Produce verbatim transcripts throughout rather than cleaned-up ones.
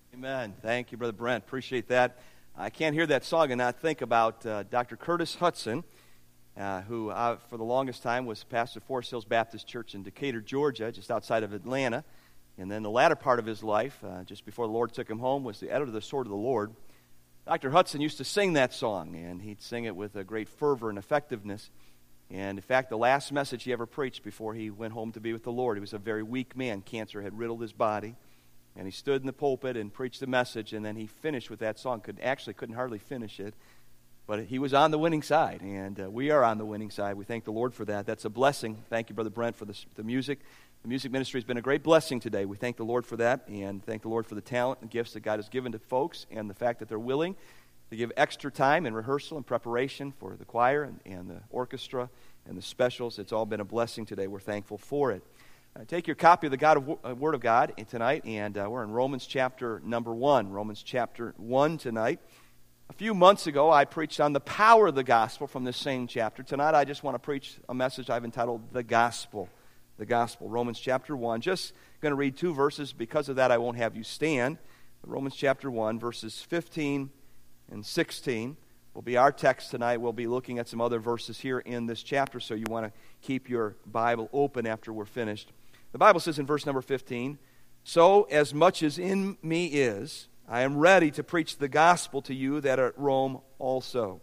Amen. Thank you, Brother Brent. Appreciate that. I can't hear that song and not think about uh, Doctor Curtis Hudson, uh, who uh, for the longest time was pastor of Forest Hills Baptist Church in Decatur, Georgia, just outside of Atlanta. And then the latter part of his life, uh, just before the Lord took him home, was the editor of the Sword of the Lord. Doctor Hudson used to sing that song, and he'd sing it with a great fervor and effectiveness. And in fact, the last message he ever preached before he went home to be with the Lord, he was a very weak man. Cancer had riddled his body. And he stood in the pulpit and preached the message, and then he finished with that song. Could actually couldn't hardly finish it, but he was on the winning side, and uh, we are on the winning side. We thank the Lord for that. That's a blessing. Thank you, Brother Brent, for the, the music. The music ministry has been a great blessing today. We thank the Lord for that, and thank the Lord for the talent and gifts that God has given to folks, and the fact that they're willing to give extra time in rehearsal and preparation for the choir and, and the orchestra and the specials. It's all been a blessing today. We're thankful for it. Uh, take your copy of the God of, uh, Word of God tonight, and uh, we're in Romans chapter number one. Romans chapter one tonight. A few months ago, I preached on the power of the gospel from this same chapter. Tonight, I just want to preach a message I've entitled The Gospel. The Gospel. Romans chapter one. Just going to read two verses. Because of that, I won't have you stand. Romans chapter one, verses fifteen and sixteen will be our text tonight. We'll be looking at some other verses here in this chapter, so you want to keep your Bible open after we're finished. The Bible says in verse number fifteen, "So as much as in me is, I am ready to preach the gospel to you that are at Rome also.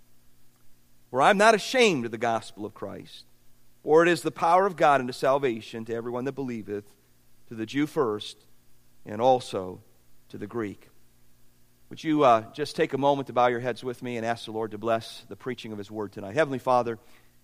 For I am not ashamed of the gospel of Christ, for it is the power of God unto salvation to everyone that believeth, to the Jew first, and also to the Greek." Would you uh, just take a moment to bow your heads with me and ask the Lord to bless the preaching of His Word tonight. Heavenly Father,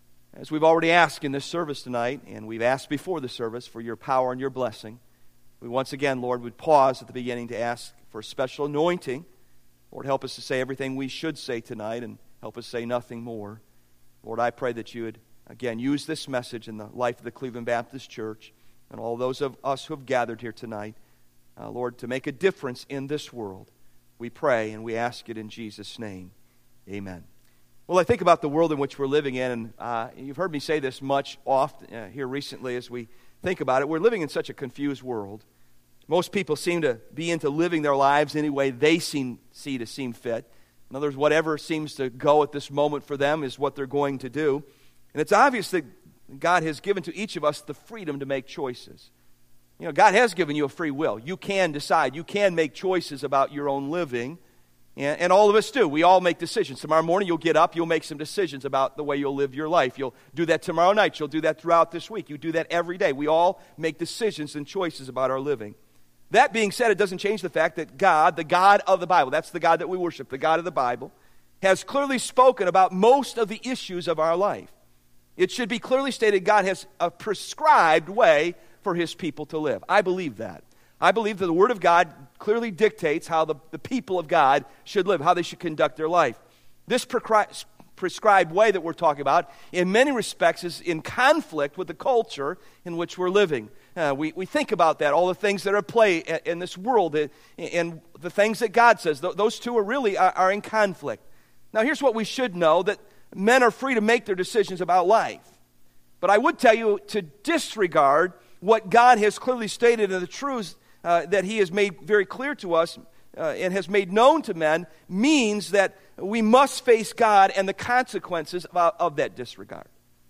as we've already asked in this service tonight, and we've asked before the service for your power and your blessing, we once again, Lord, would pause at the beginning to ask for a special anointing. Lord, help us to say everything we should say tonight and help us say nothing more. Lord, I pray that you would, again, use this message in the life of the Cleveland Baptist Church and all those of us who have gathered here tonight, uh, Lord, to make a difference in this world. We pray and we ask it in Jesus' name. Amen. Well, I think about the world in which we're living in, and uh, you've heard me say this much often uh, here recently as we think about it. We're living in such a confused world. Most people seem to be into living their lives any way they seem, see to seem fit. In other words, whatever seems to go at this moment for them is what they're going to do. And it's obvious that God has given to each of us the freedom to make choices. You know, God has given you a free will. You can decide. You can make choices about your own living. And, and all of us do. We all make decisions. Tomorrow morning you'll get up, you'll make some decisions about the way you'll live your life. You'll do that tomorrow night. You'll do that throughout this week. You do that every day. We all make decisions and choices about our living. That being said, it doesn't change the fact that God, the God of the Bible, that's the God that we worship, the God of the Bible, has clearly spoken about most of the issues of our life. It should be clearly stated God has a prescribed way for His people to live. I believe that. I believe that the Word of God clearly dictates how the, the people of God should live, how they should conduct their life. This prescri- prescribed way that we're talking about, in many respects, is in conflict with the culture in which we're living. Uh, we, we think about that, all the things that are at play in, in this world, and, and the things that God says. Th- those two are really are, are in conflict. Now, here's what we should know, that men are free to make their decisions about life. But I would tell you to disregard what God has clearly stated in the truths uh, that He has made very clear to us uh, and has made known to men, means that we must face God and the consequences of, of that disregard.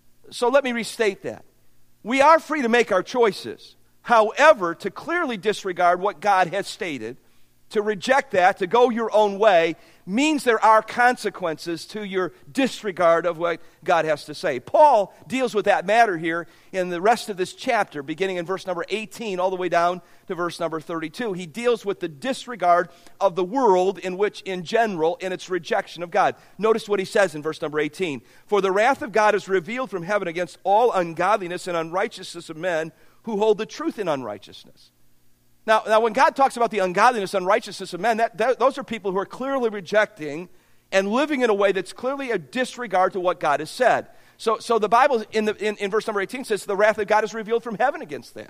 So let me restate that. We are free to make our choices. However, to clearly disregard what God has stated, to reject that, to go your own way, means there are consequences to your disregard of what God has to say. Paul deals with that matter here in the rest of this chapter, beginning in verse number eighteen all the way down to verse number thirty-two. He deals with the disregard of the world in which, in general, in its rejection of God. Notice what he says in verse number eighteen. "For the wrath of God is revealed from heaven against all ungodliness and unrighteousness of men who hold the truth in unrighteousness." Now, now, when God talks about the ungodliness and unrighteousness of men, that, that, those are people who are clearly rejecting and living in a way that's clearly a disregard to what God has said. So, so the Bible in, the, in, in verse number eighteen says, the wrath of God is revealed from heaven against that.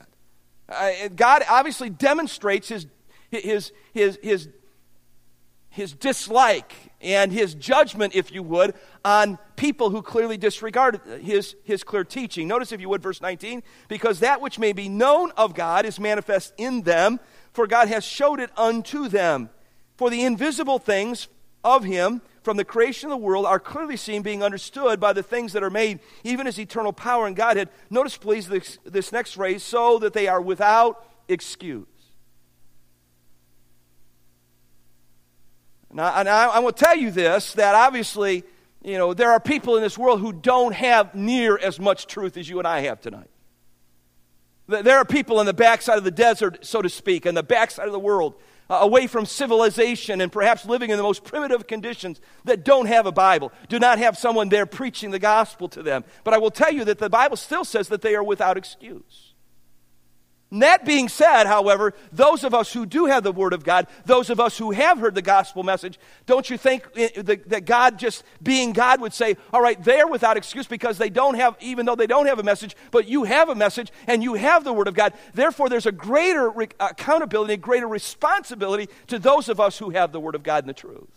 Uh, God obviously demonstrates his, his, his, his, his dislike and his judgment, if you would, on people who clearly disregard his, his clear teaching. Notice, if you would, verse nineteen, "Because that which may be known of God is manifest in them, for God has showed it unto them. For the invisible things of him from the creation of the world are clearly seen, being understood by the things that are made, even his eternal power and Godhead. Notice, please, this, this next phrase, so that they are without excuse. Now, and I, I will tell you this, that obviously, you know, there are people in this world who don't have near as much truth as you and I have tonight. There are people in the backside of the desert, so to speak, in the backside of the world, uh, away from civilization and perhaps living in the most primitive conditions, that don't have a Bible, do not have someone there preaching the gospel to them. But I will tell you that the Bible still says that they are without excuse. And that being said, however, those of us who do have the Word of God, those of us who have heard the gospel message, don't you think that God, just being God, would say, all right, they're without excuse because they don't have, even though they don't have a message, but you have a message and you have the Word of God. Therefore, there's a greater re- accountability, a greater responsibility to those of us who have the Word of God and the truth.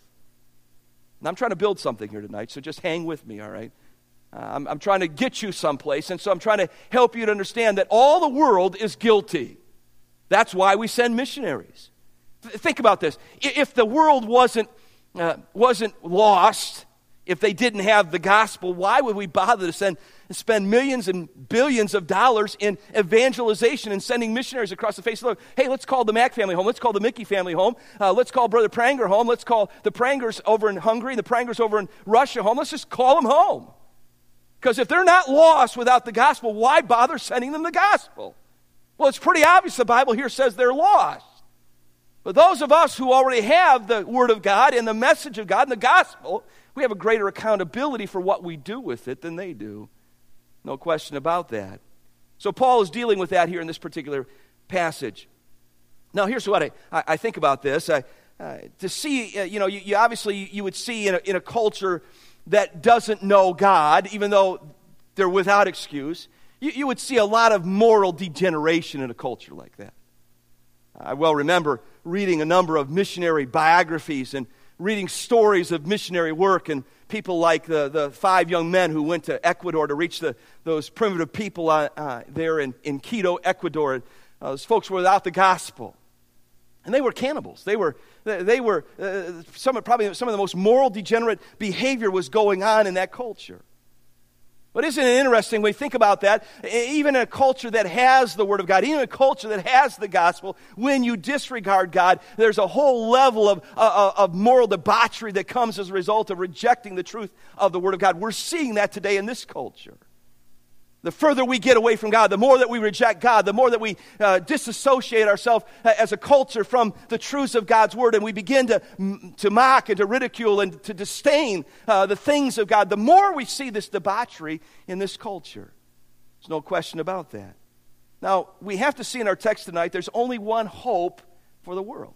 And I'm trying to build something here tonight, so just hang with me, all right? Uh, I'm, I'm trying to get you someplace, and so I'm trying to help you to understand that all the world is guilty. That's why we send missionaries. Th- think about this. If the world wasn't, uh, wasn't lost, if they didn't have the gospel, why would we bother to send, spend millions and billions of dollars in evangelization and sending missionaries across the face of the earth? Hey, let's call the Mack family home. Let's call the Mickey family home. Uh, let's call Brother Pranger home. Let's call the Prangers over in Hungary, the Prangers over in Russia home. Let's just call them home. Because if they're not lost without the gospel, why bother sending them the gospel? Well, it's pretty obvious the Bible here says they're lost. But those of us who already have the Word of God and the message of God and the gospel, we have a greater accountability for what we do with it than they do. No question about that. So Paul is dealing with that here in this particular passage. Now, here's what I, I, I think about this. I, uh, to see, uh, you know, you, you obviously you would see in a, in a culture that doesn't know God, even though they're without excuse, you, you would see a lot of moral degeneration in a culture like that. I well remember reading a number of missionary biographies and reading stories of missionary work, and people like the, the five young men who went to Ecuador to reach the, those primitive people uh, uh, there in, in Quito, Ecuador. Uh, those folks were without the gospel. And they were cannibals. They were, they were uh, some of, probably some of the most moral degenerate behavior was going on in that culture. But isn't it interesting when we think about that? Even in a culture that has the Word of God, even in a culture that has the gospel, when you disregard God, there's a whole level of, uh, of moral debauchery that comes as a result of rejecting the truth of the Word of God. We're seeing that today in this culture. The further we get away from God, the more that we reject God, the more that we uh, disassociate ourselves uh, as a culture from the truths of God's Word, and we begin to, to mock and to ridicule and to disdain uh, the things of God, the more we see this debauchery in this culture. There's no question about that. Now, we have to see in our text tonight, there's only one hope for the world.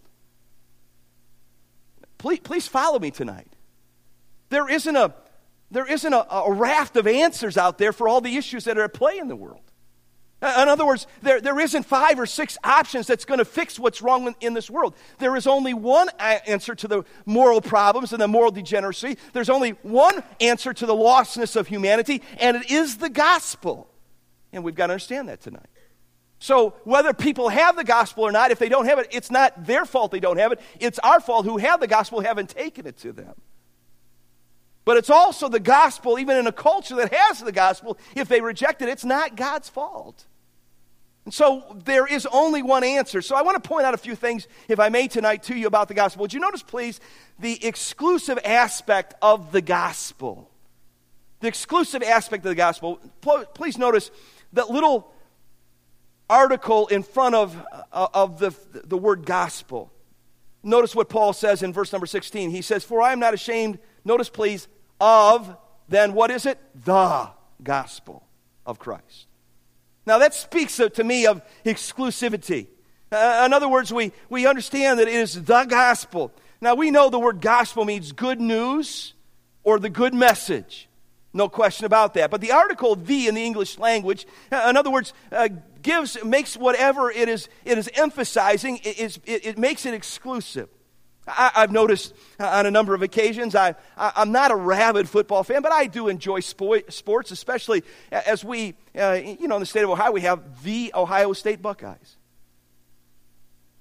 Please, please follow me tonight. There isn't a There isn't a, a raft of answers out there for all the issues that are at play in the world. In other words, there, there isn't five or six options that's going to fix what's wrong in this world. There is only one answer to the moral problems and the moral degeneracy. There's only one answer to the lostness of humanity, and it is the gospel. And we've got to understand that tonight. So whether people have the gospel or not, if they don't have it, it's not their fault they don't have it. It's our fault who have the gospel haven't taken it to them. But it's also the gospel, even in a culture that has the gospel, if they reject it, it's not God's fault. And so there is only one answer. So I want to point out a few things, if I may, tonight to you about the gospel. Would you notice, please, the exclusive aspect of the gospel? The exclusive aspect of the gospel. Please notice that little article in front of, uh, of the, the word gospel. Notice what Paul says in verse number sixteen. He says, "For I am not ashamed," notice please, "of," then what is it? The gospel of Christ. Now that speaks to me of exclusivity. Uh, in other words, we, we understand that it is the gospel. Now we know the word gospel means good news or the good message. No question about that. But the article "the" in the English language, uh, in other words, uh, gives, makes whatever it is, it is emphasizing, it, is, it, it makes it exclusive. I, I've noticed on a number of occasions, I, I, I'm not a rabid football fan, but I do enjoy sport, sports, especially as we, uh, you know, in the state of Ohio, we have the Ohio State Buckeyes.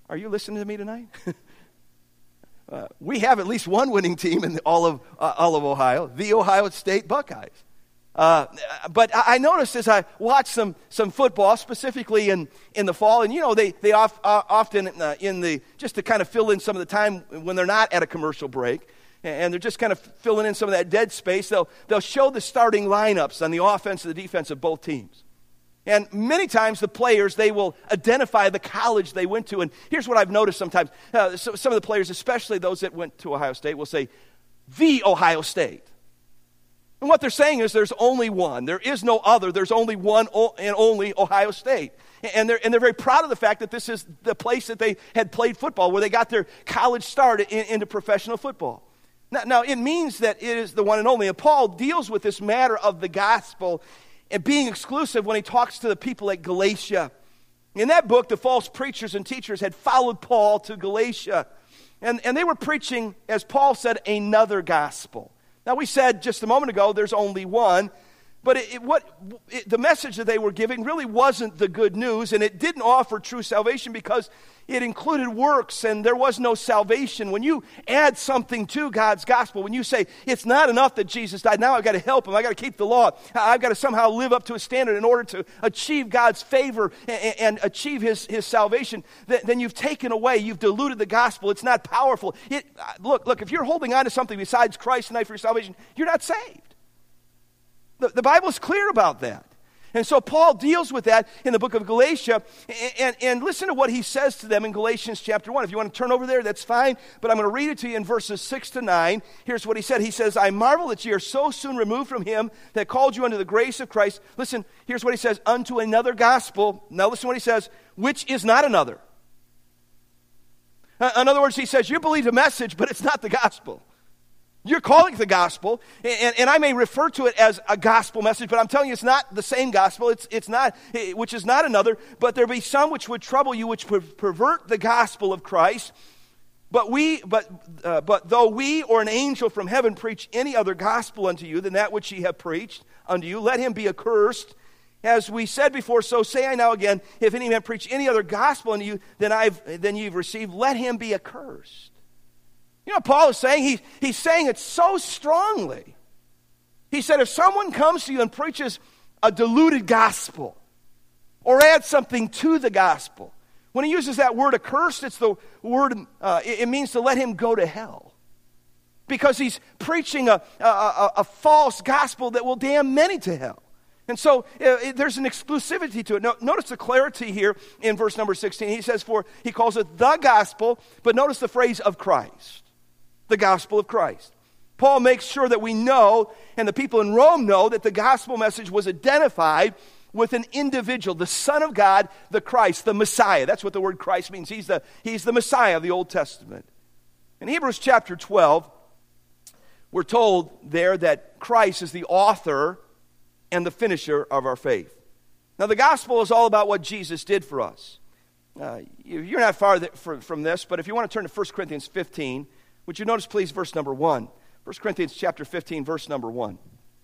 Are you listening to me tonight? uh, we have at least one winning team in the, all of uh, all of Ohio, the Ohio State Buckeyes. Uh, but I noticed as I watched some some football, specifically in, in the fall, and you know they they off, uh, often uh, in the just to kind of fill in some of the time when they're not at a commercial break, and they're just kind of filling in some of that dead space. They'll they'll show the starting lineups on the offense and the defense of both teams, and many times the players, they will identify the college they went to. And here's what I've noticed sometimes: uh, so, some of the players, especially those that went to Ohio State, will say the Ohio State. And what they're saying is there's only one. There is no other. There's only one and only Ohio State. And they're, and they're very proud of the fact that this is the place that they had played football, where they got their college start in, into professional football. Now, now, it means that it is the one and only. And Paul deals with this matter of the gospel and being exclusive when he talks to the people at Galatia. In that book, the false preachers and teachers had followed Paul to Galatia. And, and they were preaching, as Paul said, another gospel. Now, we said just a moment ago there's only one, but it, it, what it, the message that they were giving really wasn't the good news, and it didn't offer true salvation because it included works, and there was no salvation. When you add something to God's gospel, when you say it's not enough that Jesus died, now I've got to help him, I've got to keep the law, I've got to somehow live up to a standard in order to achieve God's favor and, and achieve his, his salvation, then, then you've taken away, you've diluted the gospel. It's not powerful. It, look, look, if you're holding on to something besides Christ tonight for your salvation, you're not saved. The, the Bible is clear about that. And so Paul deals with that in the book of Galatia, and, and, and listen to what he says to them in Galatians chapter one. If you want to turn over there, that's fine, but I'm going to read it to you in verses six to nine. Here's what he said. He says, I marvel that ye are so soon removed from him that called you unto the grace of Christ. Listen, here's what he says, unto another gospel. Now listen to what he says, which is not another. Uh, in other words, he says, you believe the message, but it's not the gospel. You're calling it the gospel, and, and I may refer to it as a gospel message, but I'm telling you it's not the same gospel, it's, it's not, which is not another, but there be some which would trouble you, which per- pervert the gospel of Christ. But we, but, uh, but though we or an angel from heaven preach any other gospel unto you than that which ye have preached unto you, let him be accursed. As we said before, so say I now again, if any man preach any other gospel unto you than I've than you've received, let him be accursed. You know what Paul is saying? He, he's saying it so strongly. He said if someone comes to you and preaches a diluted gospel or adds something to the gospel, when he uses that word accursed, it's the word, uh, it, it means to let him go to hell. Because he's preaching a, a, a, a false gospel that will damn many to hell. And so uh, it, there's an exclusivity to it. No, notice the clarity here in verse number sixteen. He says, for he calls it the gospel, but notice the phrase of Christ. The gospel of Christ. Paul makes sure that we know, and the people in Rome know, that the gospel message was identified with an individual, the Son of God, the Christ, the Messiah. That's what the word Christ means. He's the, he's the Messiah of the Old Testament. In Hebrews chapter twelve, we're told there that Christ is the author and the finisher of our faith. Now, the gospel is all about what Jesus did for us. Uh, you're not far th- from this, but if you want to turn to First Corinthians fifteen, would you notice, please, verse number one? First Corinthians chapter fifteen, verse number one.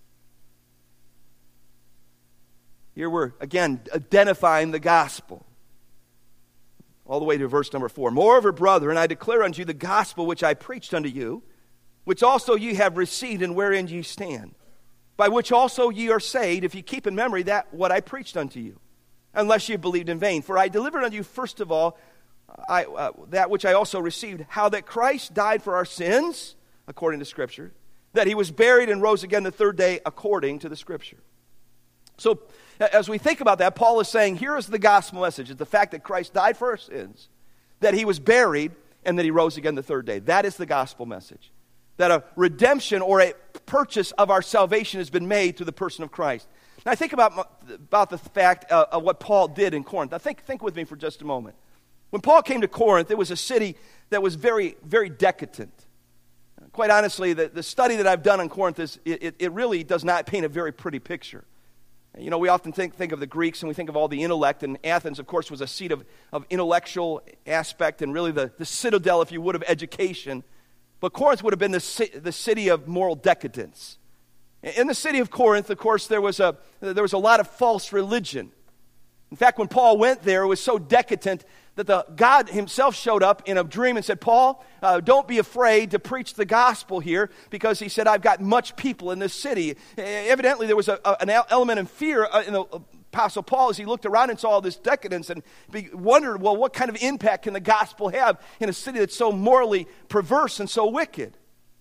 Here we're, again, identifying the gospel. All the way to verse number four. Moreover, brethren, I declare unto you the gospel which I preached unto you, which also ye have received, and wherein ye stand, by which also ye are saved, if ye keep in memory that what I preached unto you, unless ye believed in vain. For I delivered unto you first of all I, uh, that which I also received, how that Christ died for our sins, according to Scripture, that he was buried and rose again the third day, according to the Scripture. So, as we think about that, Paul is saying, here is the gospel message. It's the fact that Christ died for our sins, that he was buried, and that he rose again the third day. That is the gospel message. That a redemption or a purchase of our salvation has been made through the person of Christ. Now, I think about, about the fact uh, of what Paul did in Corinth. Now, think, think with me for just a moment. When Paul came to Corinth, it was a city that was very, very decadent. Quite honestly, the, the study that I've done on Corinth, is it, it really does not paint a very pretty picture. You know, we often think, think of the Greeks and we think of all the intellect, and Athens, of course, was a seat of, of intellectual aspect and really the, the citadel, if you would, of education. But Corinth would have been the, the city of moral decadence. In the city of Corinth, of course, there was a, there was a lot of false religion. In fact, when Paul went there, it was so decadent that the God himself showed up in a dream and said, Paul, uh, don't be afraid to preach the gospel here, because he said, I've got much people in this city. Evidently, there was a, a, an element of fear in the Apostle Paul as he looked around and saw all this decadence and be, wondered, well, what kind of impact can the gospel have in a city that's so morally perverse and so wicked?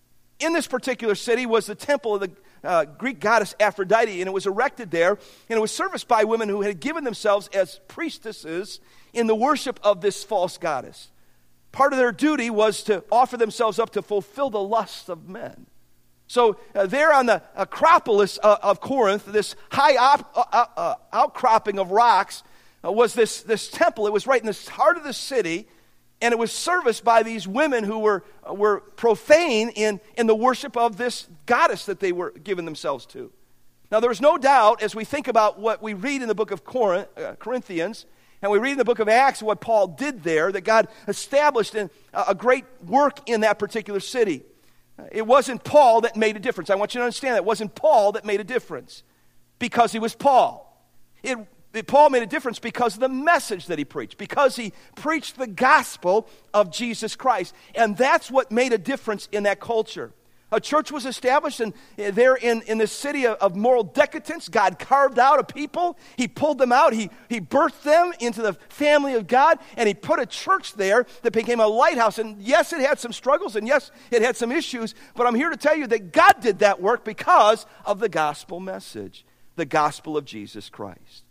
In this particular city was the temple of the uh, Greek goddess Aphrodite, and it was erected there, and it was serviced by women who had given themselves as priestesses in the worship of this false goddess. Part of their duty was to offer themselves up to fulfill the lusts of men. So uh, there on the Acropolis uh, of Corinth, this high op, uh, uh, outcropping of rocks uh, was this, this temple. It was right in the heart of the city, and it was serviced by these women who were, uh, were profane in, in the worship of this goddess that they were giving themselves to. Now there's no doubt, as we think about what we read in the book of Corinth, uh, Corinthians, and we read in the book of Acts what Paul did there, that God established in, uh, a great work in that particular city. It wasn't Paul that made a difference. I want you to understand that. It wasn't Paul that made a difference because he was Paul. It, it, Paul made a difference because of the message that he preached, because he preached the gospel of Jesus Christ. And that's what made a difference in that culture. A church was established, and there in, in this city of, of moral decadence, God carved out a people. He pulled them out. He, he birthed them into the family of God, and he put a church there that became a lighthouse. And yes, it had some struggles, and yes, it had some issues, but I'm here to tell you that God did that work because of the gospel message, the gospel of Jesus Christ.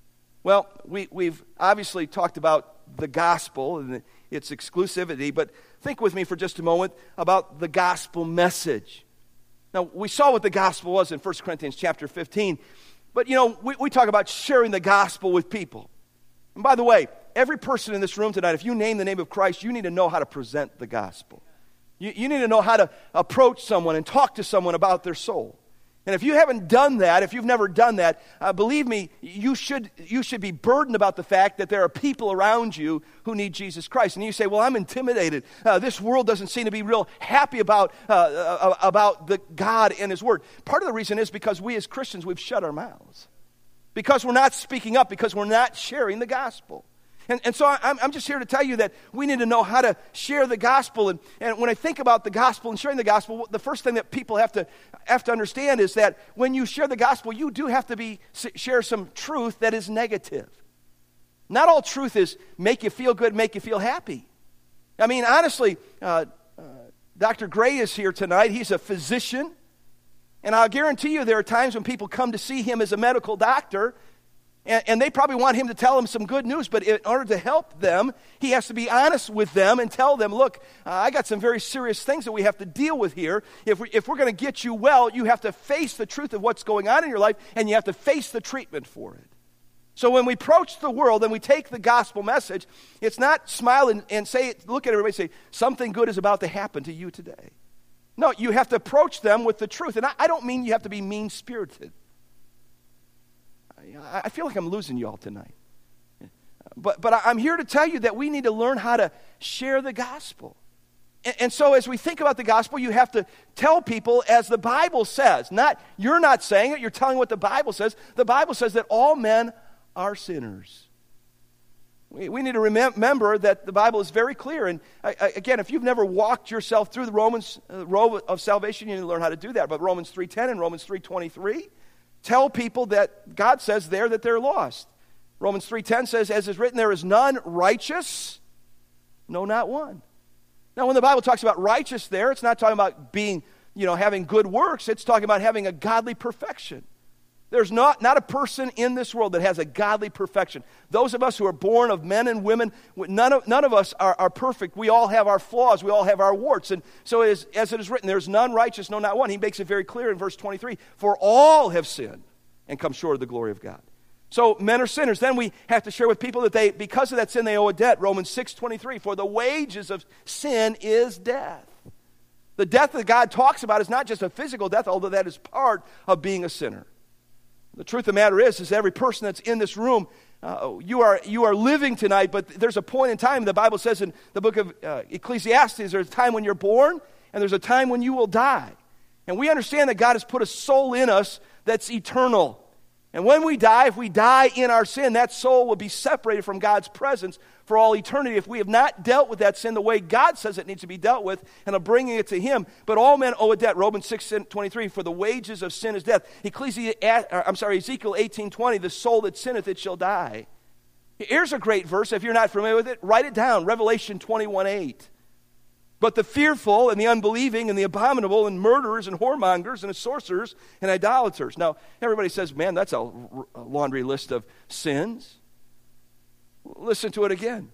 Well, we, we've obviously talked about the gospel and its exclusivity, but think with me for just a moment about the gospel message. Now, we saw what the gospel was in First Corinthians chapter fifteen, but, you know, we, we talk about sharing the gospel with people. And by the way, every person in this room tonight, if you name the name of Christ, you need to know how to present the gospel. You, you need to know how to approach someone and talk to someone about their soul. And if you haven't done that, if you've never done that, uh, believe me, you should you should be burdened about the fact that there are people around you who need Jesus Christ. And you say, well, I'm intimidated. Uh, this world doesn't seem to be real happy about, uh, uh, about the God and His Word. Part of the reason is because we as Christians, we've shut our mouths. Because we're not speaking up, because we're not sharing the gospel. And, and so I'm, I'm just here to tell you that we need to know how to share the gospel. And, and when I think about the gospel and sharing the gospel, the first thing that people have to have to understand is that when you share the gospel, you do have to be share some truth that is negative. Not all truth is make you feel good, make you feel happy. I mean, honestly, uh, uh, Doctor Gray is here tonight. He's a physician. And I'll guarantee you there are times when people come to see him as a medical doctor, And, and they probably want him to tell them some good news, but in order to help them, he has to be honest with them and tell them, look, uh, I got some very serious things that we have to deal with here. If, we, if we're going to get you well, you have to face the truth of what's going on in your life, and you have to face the treatment for it. So when we approach the world and we take the gospel message, it's not smile and, and say, look at everybody and say, something good is about to happen to you today. No, you have to approach them with the truth. And I, I don't mean you have to be mean-spirited. I feel like I'm losing you all tonight. But, but I'm here to tell you that we need to learn how to share the gospel. And, and so as we think about the gospel, you have to tell people as the Bible says. Not you're not saying it, you're telling what the Bible says. The Bible says that all men are sinners. We, we need to remember that the Bible is very clear. And I, I, again, if you've never walked yourself through the Romans uh, road of salvation, you need to learn how to do that. But Romans three ten and Romans three twenty-three tell people that God says there that they're lost. Romans three ten says, as is written, there is none righteous, no, not one. Now, when the Bible talks about righteous there, it's not talking about being, you know, having good works. It's talking about having a godly perfection. There's not, not a person in this world that has a godly perfection. Those of us who are born of men and women, none of, none of us are, are perfect. We all have our flaws. We all have our warts. And so it is, as it is written, there's none righteous, no, not one. He makes it very clear in verse twenty-three, for all have sinned and come short of the glory of God. So men are sinners. Then we have to share with people that they, because of that sin, they owe a debt. Romans six twenty-three, for the wages of sin is death. The death that God talks about is not just a physical death, although that is part of being a sinner. The truth of the matter is, is every person that's in this room, uh, you are you are living tonight, but there's a point in time, the Bible says in the book of uh, Ecclesiastes, there's a time when you're born, and there's a time when you will die. And we understand that God has put a soul in us that's eternal. And when we die, if we die in our sin, that soul will be separated from God's presence for all eternity if we have not dealt with that sin the way God says it needs to be dealt with and of bringing it to Him. But all men owe a debt. Romans six twenty-three, for the wages of sin is death. Ecclesiastes, I'm sorry, Ezekiel eighteen twenty, the soul that sinneth, it shall die. Here's a great verse. If you're not familiar with it, write it down. Revelation twenty-one eight. But the fearful and the unbelieving and the abominable and murderers and whoremongers and sorcerers and idolaters. Now, everybody says, man, that's a laundry list of sins. Listen to it again.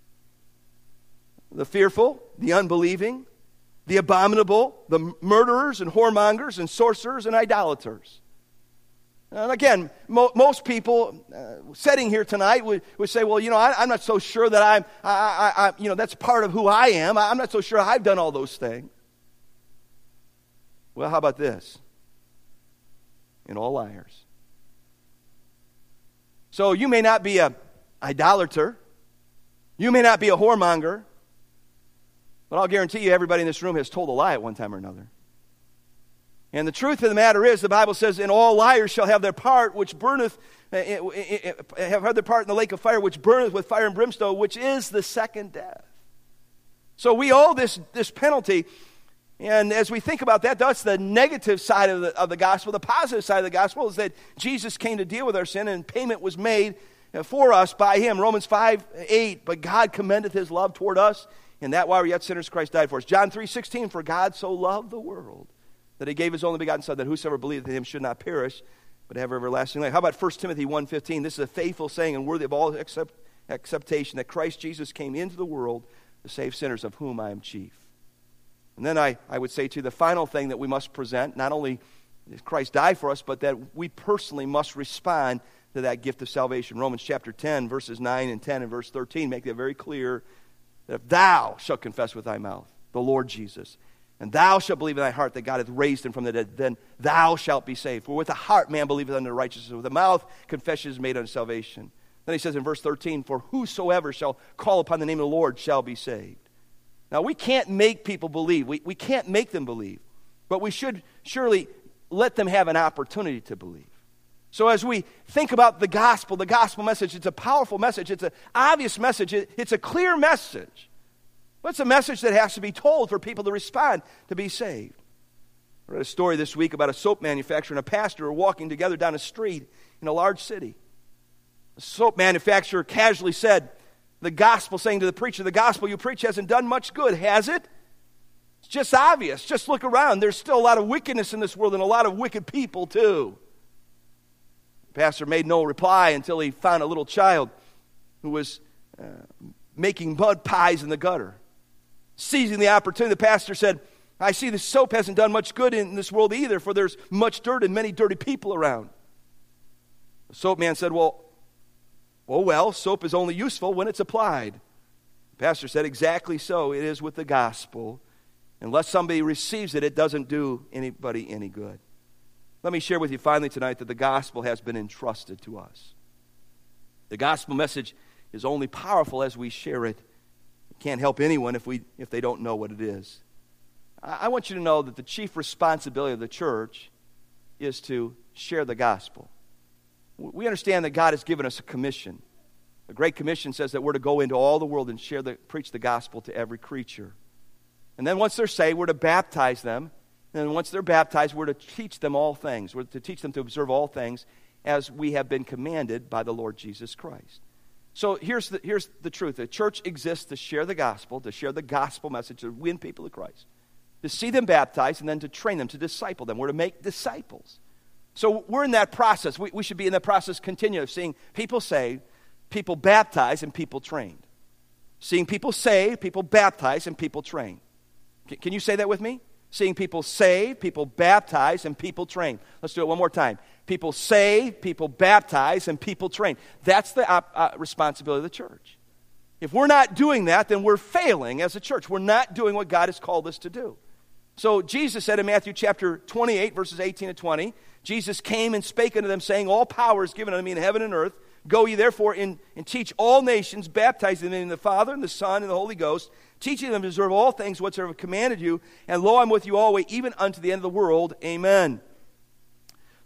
The fearful, the unbelieving, the abominable, the murderers and whoremongers and sorcerers and idolaters. And again, mo- most people uh, sitting here tonight would, would say, well, you know, I, I'm not so sure that I'm, I, I, I, you know, that's part of who I am. I'm not so sure I've done all those things. Well, how about this? And all liars. So you may not be a idolater. You may not be a whoremonger. But I'll guarantee you everybody in this room has told a lie at one time or another. And the truth of the matter is, the Bible says, and all liars shall have their part, which burneth, have had their part in the lake of fire, which burneth with fire and brimstone, which is the second death. So we owe this, this penalty. And as we think about that, that's the negative side of the, of the gospel. The positive side of the gospel is that Jesus came to deal with our sin, and payment was made for us by Him. Romans five eight, but God commendeth His love toward us, and that while we were yet sinners, Christ died for us. John three sixteen, for God so loved the world, that He gave His only begotten Son, that whosoever believeth in Him should not perish, but have everlasting life. How about First Timothy one fifteen? This is a faithful saying and worthy of all accept, acceptation, that Christ Jesus came into the world to save sinners, of whom I am chief. And then I, I would say to you, the final thing that we must present, not only did Christ die for us, but that we personally must respond to that gift of salvation. Romans chapter ten, verses nine and ten and verse thirteen make that very clear, that if thou shalt confess with thy mouth the Lord Jesus, and thou shalt believe in thy heart that God hath raised Him from the dead, then thou shalt be saved. For with the heart man believeth unto righteousness, with the mouth confession is made unto salvation. Then he says in verse thirteen, for whosoever shall call upon the name of the Lord shall be saved. Now we can't make people believe. We, we can't make them believe. But we should surely let them have an opportunity to believe. So as we think about the gospel, the gospel message, it's a powerful message. It's an obvious message. It, it's a clear message. But it's a message that has to be told for people to respond to be saved. I read a story this week about a soap manufacturer and a pastor who were walking together down a street in a large city. The soap manufacturer casually said, the gospel, saying to the preacher, the gospel you preach hasn't done much good, has it? It's just obvious. Just look around. There's still a lot of wickedness in this world and a lot of wicked people too. The pastor made no reply until he found a little child who was uh, making mud pies in the gutter. Seizing the opportunity, the pastor said, I see the soap hasn't done much good in this world either, for there's much dirt and many dirty people around. The soap man said, well, oh well, soap is only useful when it's applied. The pastor said, exactly so it is with the gospel. Unless somebody receives it, it doesn't do anybody any good. Let me share with you finally tonight that the gospel has been entrusted to us. The gospel message is only powerful as we share it. It can't help anyone if we if they don't know what it is. I, I want you to know that the chief responsibility of the church is to share the gospel. We understand that God has given us a commission. The Great Commission says that we're to go into all the world and share the preach the gospel to every creature. And then once they're saved, we're to baptize them. And once they're baptized, we're to teach them all things. We're to teach them to observe all things as we have been commanded by the Lord Jesus Christ. So here's the, here's the truth. The church exists to share the gospel, to share the gospel message, to win people to Christ, to see them baptized, and then to train them, to disciple them. We're to make disciples. So we're in that process. We, we should be in that process continually of seeing people saved, people baptized, and people trained. Seeing people saved, people baptized, and people trained. Can, can you say that with me? Seeing people saved, people baptized, and people trained. Let's do it one more time. People saved, people baptized, and people trained. That's the uh, uh, responsibility of the church. If we're not doing that, then we're failing as a church. We're not doing what God has called us to do. So Jesus said in Matthew chapter twenty-eight, verses eighteen to twenty, Jesus came and spake unto them, saying, all power is given unto me in heaven and earth. Go ye therefore in, and teach all nations, baptizing them in the name of the Father and the Son and the Holy Ghost, teaching them to observe all things whatsoever I have commanded you. And lo, I'm with you always, even unto the end of the world. Amen.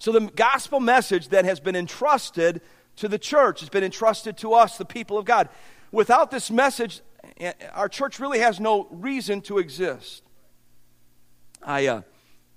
So the gospel message that has been entrusted to the church has been entrusted to us, the people of God. Without this message, our church really has no reason to exist. I uh,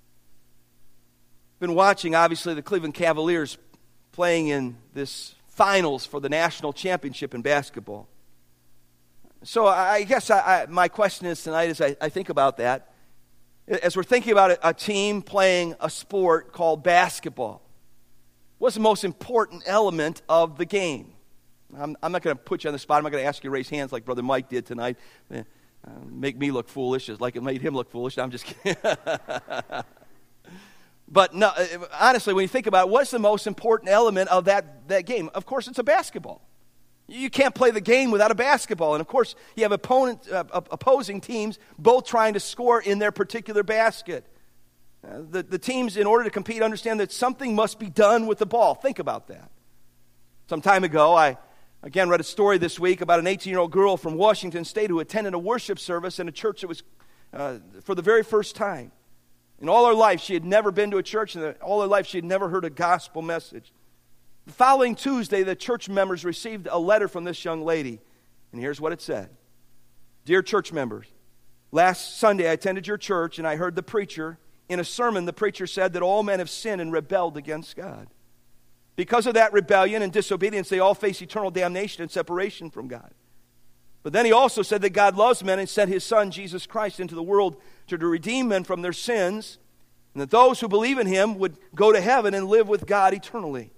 been watching, obviously, the Cleveland Cavaliers playing in this finals for the national championship in basketball. So I guess I, I, my question is tonight, as I, I think about that, as we're thinking about a, a team playing a sport called basketball, what's the most important element of the game? I'm, I'm not going to put you on the spot. I'm not going to ask you to raise hands like Brother Mike did tonight. Uh, make me look foolish, just like it made him look foolish. No, I'm just kidding. But no, honestly, when you think about it, what's the most important element of that, that game? Of course, it's a basketball. You can't play the game without a basketball. And of course, you have opponent, uh, opposing teams both trying to score in their particular basket. Uh, the, the teams, in order to compete, understand that something must be done with the ball. Think about that. Some time ago, I again read a story this week about an eighteen-year-old girl from Washington State who attended a worship service in a church that was uh, for the very first time. In all her life, she had never been to a church, and all her life she had never heard a gospel message. The following Tuesday, the church members received a letter from this young lady, and here's what it said. Dear church members, last Sunday I attended your church, and I heard the preacher. In a sermon, the preacher said that all men have sinned and rebelled against God. Because of that rebellion and disobedience, they all face eternal damnation and separation from God. But then he also said that God loves men and sent his Son, Jesus Christ, into the world to redeem men from their sins, and that those who believe in him would go to heaven and live with God eternally.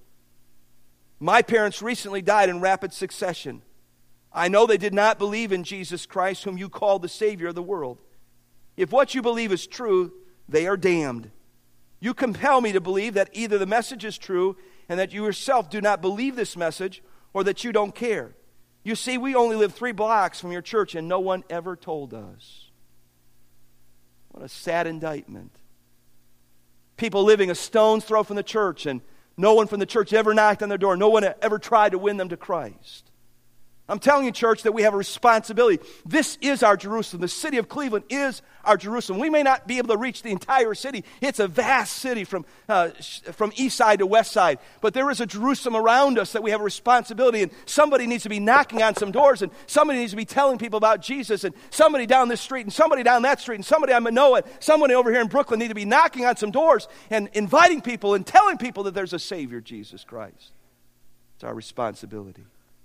My parents recently died in rapid succession. I know they did not believe in Jesus Christ, whom you call the Savior of the world. If what you believe is true, they are damned. You compel me to believe that either the message is true and that you yourself do not believe this message, or that you don't care. You see, we only live three blocks from your church, and no one ever told us. What a sad indictment. People living a stone's throw from the church, and no one from the church ever knocked on their door. No one ever tried to win them to Christ. I'm telling you, church, that we have a responsibility. This is our Jerusalem. The city of Cleveland is our Jerusalem. We may not be able to reach the entire city. It's a vast city from, uh, from east side to west side. But there is a Jerusalem around us that we have a responsibility. And somebody needs to be knocking on some doors. And somebody needs to be telling people about Jesus. And somebody down this street. And somebody down that street. And somebody on Manoa. Somebody over here in Brooklyn need to be knocking on some doors. And inviting people and telling people that there's a Savior, Jesus Christ. It's our responsibility.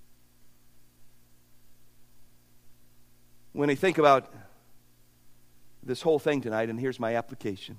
When I think about this whole thing tonight, and here's my application,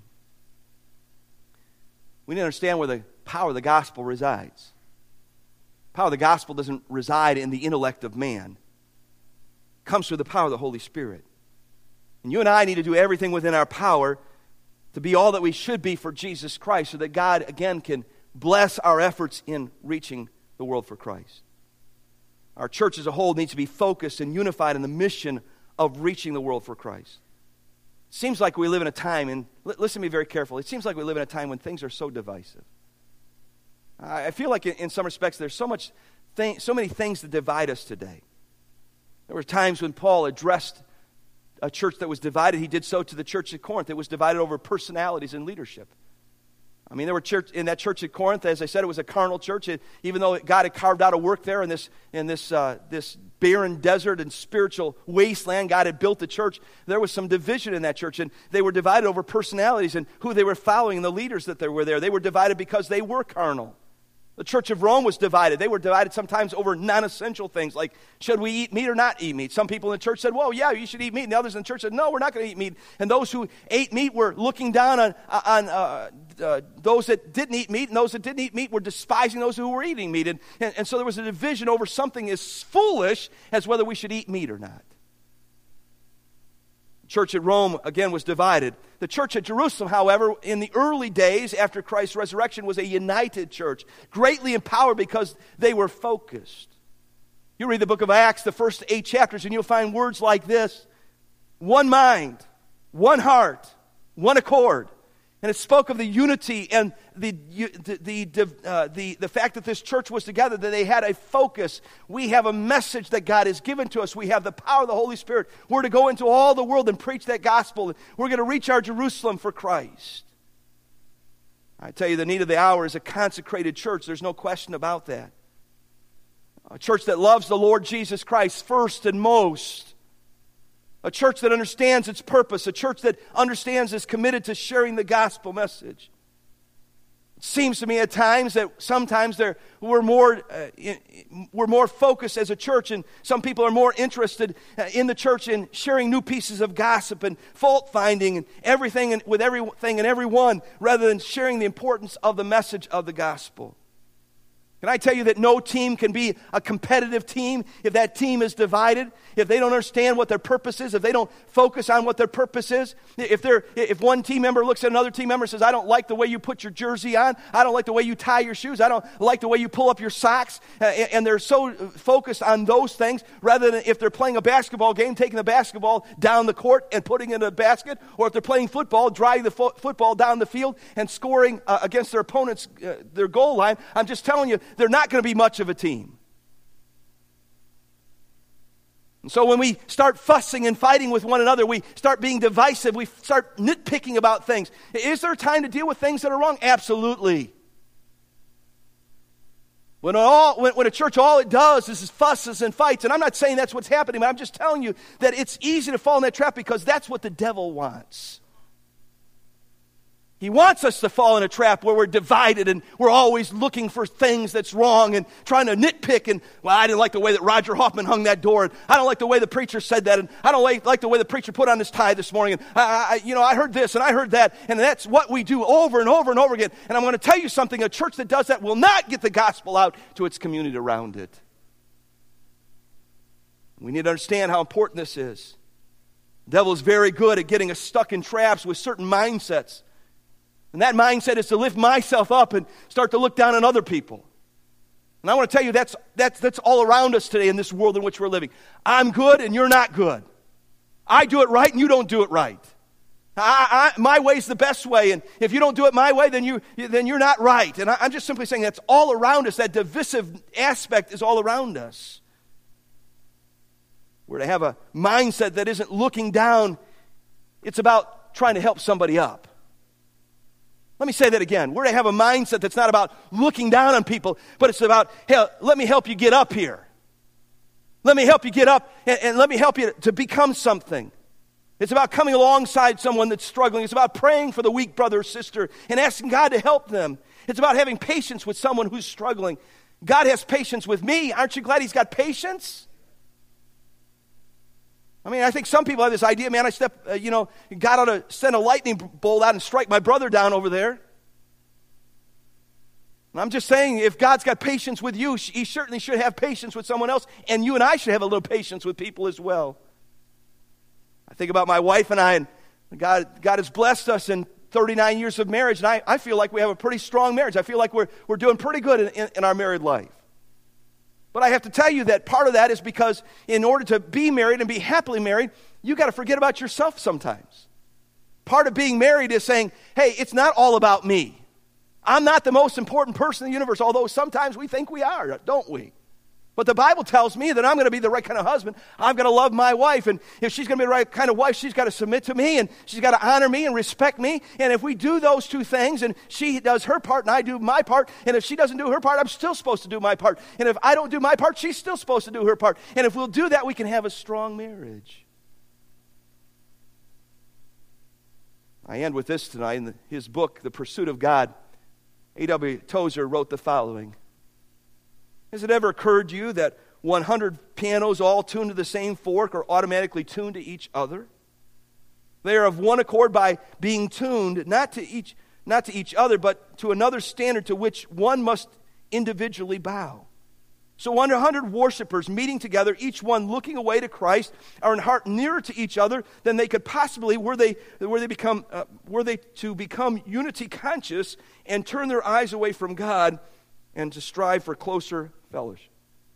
we need to understand where the power of the gospel resides. The power of the gospel doesn't reside in the intellect of man. It comes through the power of the Holy Spirit. And you and I need to do everything within our power to be all that we should be for Jesus Christ, so that God, again, can bless our efforts in reaching the world for Christ. Our church as a whole needs to be focused and unified in the mission of reaching the world for Christ. It seems like we live in a time, and listen to me very carefully, it seems like we live in a time when things are so divisive. I feel like in some respects there's so much, thing, so many things that divide us today. There were times when Paul addressed a church that was divided. He did so to the church at Corinth. It was divided over personalities and leadership. I mean, there were church in that church at Corinth, as I said, it was a carnal church. It, even though God had carved out a work there in this in this uh, this barren desert and spiritual wasteland, God had built the church. There was some division in that church, and they were divided over personalities and who they were following and the leaders that they were there. They were divided because they were carnal. The church of Rome was divided. They were divided sometimes over non-essential things like, should we eat meat or not eat meat? Some people in the church said, well, yeah, you should eat meat. And the others in the church said, no, we're not going to eat meat. And those who ate meat were looking down on, on uh, uh, those that didn't eat meat, and those that didn't eat meat were despising those who were eating meat. And, and, and so there was a division over something as foolish as whether we should eat meat or not. The church at Rome, again, was divided. The church at Jerusalem, however, in the early days after Christ's resurrection, was a united church, greatly empowered because they were focused. You read the book of Acts, the first eight chapters, and you'll find words like this: one mind, one heart, one accord. And it spoke of the unity and the the the, uh, the the fact that this church was together, that they had a focus. We have a message that God has given to us. We have the power of the Holy Spirit. We're to go into all the world and preach that gospel. We're going to reach our Jerusalem for Christ. I tell you, the need of the hour is a consecrated church. There's no question about that. A church that loves the Lord Jesus Christ first and most. A church that understands its purpose. A church that understands is committed to sharing the gospel message. It seems to me at times that sometimes there, we're, more, uh, in, we're more focused as a church, and some people are more interested uh, in the church in sharing new pieces of gossip and fault finding and everything and, with everything and everyone, rather than sharing the importance of the message of the gospel. Can I tell you that no team can be a competitive team if that team is divided, if they don't understand what their purpose is, if they don't focus on what their purpose is, if they're, if one team member looks at another team member and says, I don't like the way you put your jersey on, I don't like the way you tie your shoes, I don't like the way you pull up your socks, and they're so focused on those things, rather than if they're playing a basketball game, taking the basketball down the court and putting it in a basket, or if they're playing football, driving the fo- football down the field and scoring uh, against their opponent's, uh, their goal line. I'm just telling you, they're not going to be much of a team. And so when we start fussing and fighting with one another, we start being divisive, we start nitpicking about things. Is there time to deal with things that are wrong? Absolutely. When, all, when, when a church, all it does is fusses and fights, and I'm not saying that's what's happening, but I'm just telling you that it's easy to fall in that trap because that's what the devil wants. He wants us to fall in a trap where we're divided and we're always looking for things that's wrong and trying to nitpick. And, well, I didn't like the way that Roger Hoffman hung that door. And I don't like the way the preacher said that. And I don't like, like the way the preacher put on his tie this morning. And, I, I, you know, I heard this and I heard that. And that's what we do over and over and over again. And I'm going to tell you something. A church that does that will not get the gospel out to its community around it. We need to understand how important this is. The devil is very good at getting us stuck in traps with certain mindsets. And that mindset is to lift myself up and start to look down on other people. And I want to tell you that's, that's, that's all around us today in this world in which we're living. I'm good and you're not good. I do it right and you don't do it right. I, I, my way's the best way, and if you don't do it my way, then, you, then you're not right. And I, I'm just simply saying that's all around us. That divisive aspect is all around us. We're to have a mindset that isn't looking down. It's about trying to help somebody up. Let me say that again. We're to have a mindset that's not about looking down on people, but it's about, hey, let me help you get up here. Let me help you get up, and, and let me help you to become something. It's about coming alongside someone that's struggling. It's about praying for the weak brother or sister and asking God to help them. It's about having patience with someone who's struggling. God has patience with me. Aren't you glad He's got patience? I mean, I think some people have this idea, man, I step, uh, you know, God ought to send a lightning bolt out and strike my brother down over there. And I'm just saying, if God's got patience with you, He certainly should have patience with someone else, and you and I should have a little patience with people as well. I think about my wife and I, and God, God has blessed us in thirty-nine years of marriage, and I, I feel like we have a pretty strong marriage. I feel like we're, we're doing pretty good in, in, in our married life. But I have to tell you that part of that is because in order to be married and be happily married, you got to forget about yourself sometimes. Part of being married is saying, hey, it's not all about me. I'm not the most important person in the universe, although sometimes we think we are, don't we? But the Bible tells me that I'm going to be the right kind of husband. I've got to love my wife, and if she's going to be the right kind of wife, she's got to submit to me, and she's got to honor me and respect me. And if we do those two things, and she does her part and I do my part, and if she doesn't do her part, I'm still supposed to do my part. And if I don't do my part, she's still supposed to do her part. And if we'll do that, we can have a strong marriage. I end with this tonight. In the, his book, The Pursuit of God, A W Tozer wrote the following. Has it ever occurred to you that one hundred pianos all tuned to the same fork are automatically tuned to each other? They are of one accord by being tuned not to each, not to each other, but to another standard to which one must individually bow. So one hundred worshipers meeting together, each one looking away to Christ, are in heart nearer to each other than they could possibly were they were they become uh, were they to become unity conscious and turn their eyes away from God and to strive for closer fellowship.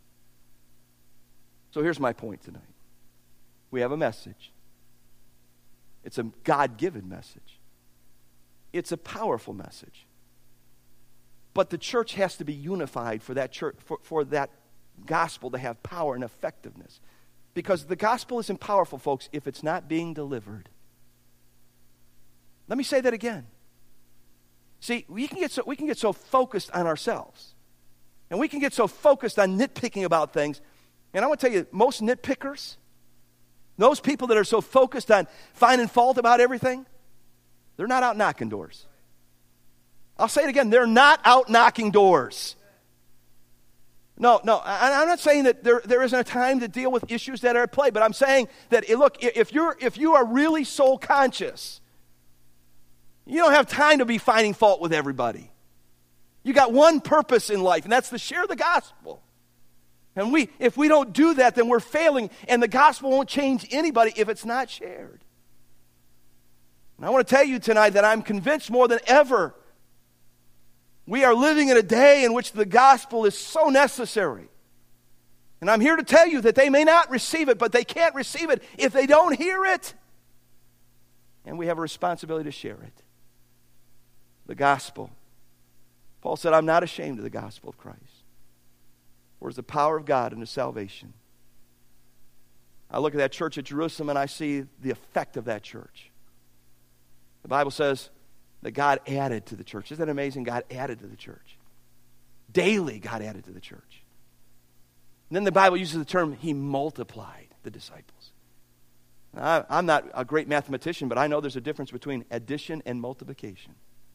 So here's my point tonight. We have a message. It's a God-given message. It's a powerful message. But the church has to be unified for that church, for, for that gospel to have power and effectiveness. Because the gospel isn't powerful, folks, if it's not being delivered. Let me say that again. See, we can get so, we can get so focused on ourselves. And we can get so focused on nitpicking about things. And I want to tell you, most nitpickers, those people that are so focused on finding fault about everything, they're not out knocking doors. I'll say it again, they're not out knocking doors. No, no, I, I'm not saying that there, there isn't a time to deal with issues that are at play, but I'm saying that, look, if you're if you are really soul conscious, you don't have time to be finding fault with everybody. You got one purpose in life, and that's to share the gospel. And we, if we don't do that, then we're failing, and the gospel won't change anybody if it's not shared. And I want to tell you tonight that I'm convinced more than ever we are living in a day in which the gospel is so necessary. And I'm here to tell you that they may not receive it, but they can't receive it if they don't hear it. And we have a responsibility to share it. The gospel. Paul said, I'm not ashamed of the gospel of Christ. For it's the power of God unto salvation. I look at that church at Jerusalem and I see the effect of that church. The Bible says that God added to the church. Isn't that amazing? God added to the church. Daily, God added to the church. And then the Bible uses the term, He multiplied the disciples. I, I'm not a great mathematician, but I know there's a difference between addition and multiplication.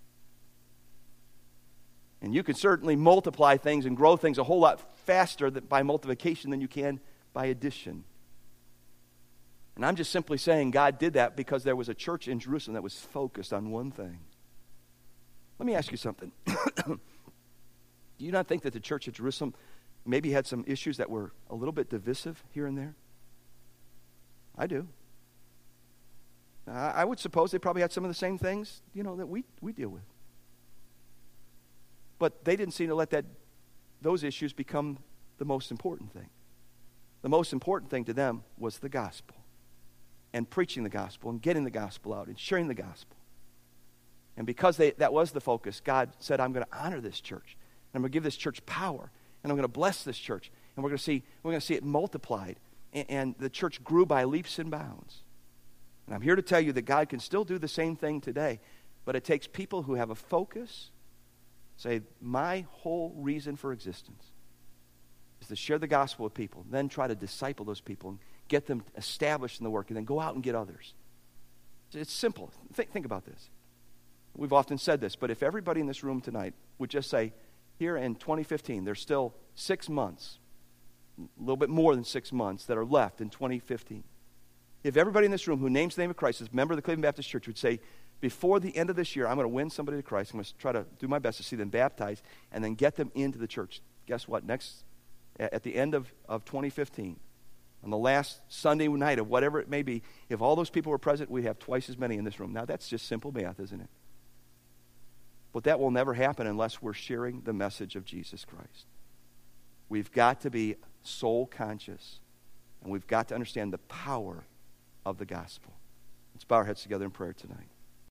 And you can certainly multiply things and grow things a whole lot faster than, by multiplication than you can by addition. And I'm just simply saying God did that because there was a church in Jerusalem that was focused on one thing. Let me ask you something. Do you not think that the church at Jerusalem maybe had some issues that were a little bit divisive here and there? I do. I would suppose they probably had some of the same things, you know, that we, we deal with. But they didn't seem to let that those issues become the most important thing. The most important thing to them was the gospel and preaching the gospel and getting the gospel out and sharing the gospel. And because they, that was the focus, God said, I'm going to honor this church. And I'm going to give this church power. And I'm going to bless this church. And we're going to see, we're going to see it multiplied. And, and the church grew by leaps and bounds. And I'm here to tell you that God can still do the same thing today. But it takes people who have a focus. Say, my whole reason for existence is to share the gospel with people, then try to disciple those people and get them established in the work, and then go out and get others. It's simple. Think, think about this. We've often said this, but if everybody in this room tonight would just say, here in twenty fifteen, there's still six months, a little bit more than six months that are left in twenty fifteen. If everybody in this room who names the name of Christ as a member of the Cleveland Baptist Church would say, before the end of this year, I'm going to win somebody to Christ. I'm going to try to do my best to see them baptized and then get them into the church. Guess what? Next, at the end of, of twenty fifteen, on the last Sunday night of whatever it may be, if all those people were present, we'd have twice as many in this room. Now, that's just simple math, isn't it? But that will never happen unless we're sharing the message of Jesus Christ. We've got to be soul conscious, and we've got to understand the power of the gospel. Let's bow our heads together in prayer tonight.